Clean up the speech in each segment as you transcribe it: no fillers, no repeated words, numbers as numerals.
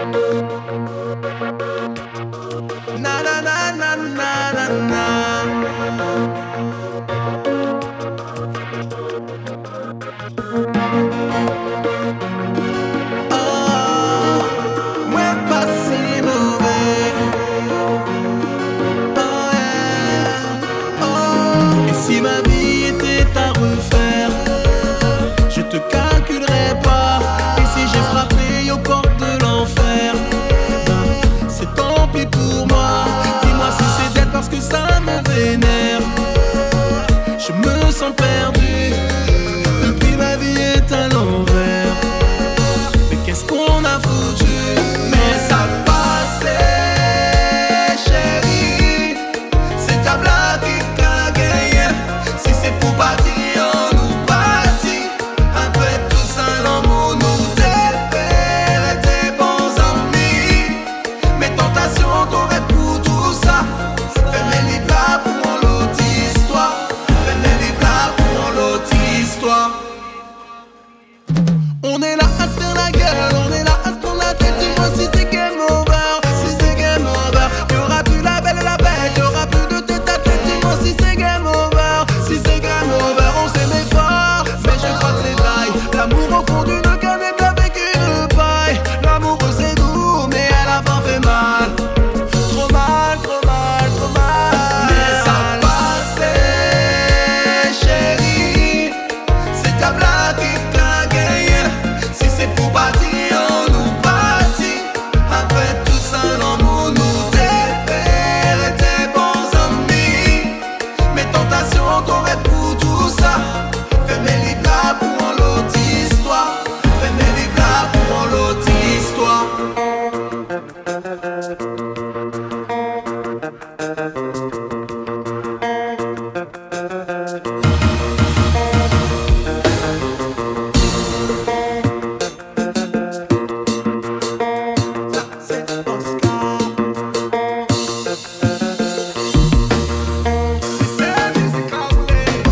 Na na na na na na na. Oh, moi pas si mauvais. Oh yeah. Oh. Et si ma vie était à refaire, je te calculerais pas. Et si j'ai frappé aux portes de l'enfer, c'est tant pis pour moi. Dis-moi si c'est d'être parce que ça me vénère. Je me sens perdu, et puis ma vie est à l'envers. Mais qu'est-ce qu'on a foutu? Mais ça passait, chérie. C'est ta blague qui a gagné. Si c'est pour partir, on nous partit. Après tout ça, l'amour nous dépère. Et tes bons amis, mes tentations t'auraient pour tout ça. Fais-les les plats pour l'autre histoire. Fais-les les plats pour l'autre histoire. On est là à se faire la gueule, on est là à se prendre la tête. Dis-moi si c'est game over, si c'est game over. Y'aura plus la belle et la bête, y'aura plus de tête à tête. Dis-moi si c'est game over, si c'est game over. On s'aimait fort, mais je crois que c'est taille. L'amour au fond d'une canette avec une paille. L'amour c'est doux, mais à la fin fait mal. Trop mal, trop mal, trop mal. Mais ça passait, chérie. C'est ta blague qui a gagné. Si c'est pour partir, on nous partit. Après tout ça, l'amour nous dépère. Et tes bons amis, mes tentations t'auraient pour tout ça. Fais-les les plats pour l'autre histoire. Fais-les les plats pour l'autre histoire. C'est Oscar. C'est musical play.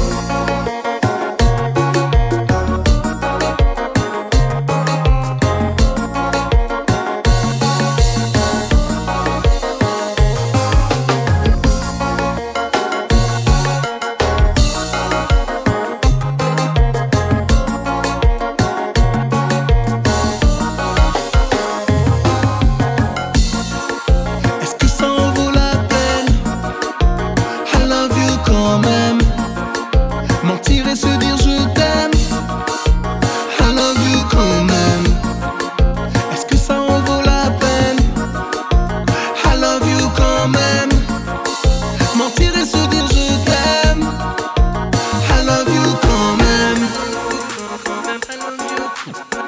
Est-ce que ça en vaut la peine? I love you quand même. Mentir et se dire je t'aime. I love you quand même. Est-ce que ça en vaut la peine? I love you quand même. Mentir et se dire je t'aime. I love you quand même.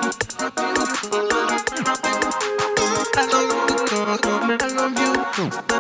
I love you quand même. I love you.